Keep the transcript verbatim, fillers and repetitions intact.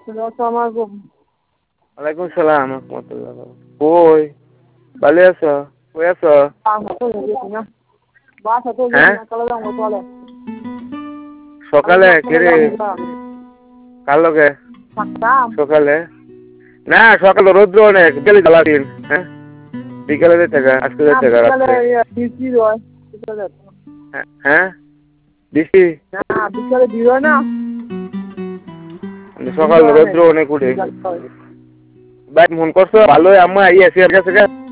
ওয়ালাইকুম সালাম রাহমাতুল্লাহ। কই ভালো আছো? কই আছো? হ্যাঁ সকালে কেরে কার লগে সকালে না সকালে রৌদ্র অনেক বিকেলে জ্বালা দিন। হ্যাঁ বিকেলে যেতে গা আজকে যেতে গা হ্যাঁ বৃষ্টি সকাল রৌদ্র অনেক উঠে ভাই ফোন করছো ভালোই আম্মা আইয়াছি আর কাছে